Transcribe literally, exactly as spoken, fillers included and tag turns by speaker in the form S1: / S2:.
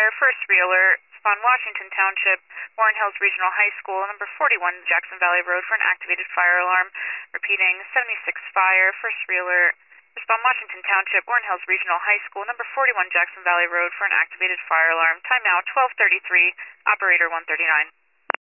S1: fire, first reeler, Spawn, Washington Township, Warren Hills Regional High School, number forty-one Jackson Valley Road for an activated fire alarm. Repeating, seventy-six fire, first reeler, Spawn, Washington Township, Warren Hills Regional High School, number forty-one Jackson Valley Road for an activated fire alarm. Time now twelve thirty-three, operator one thirty-nine.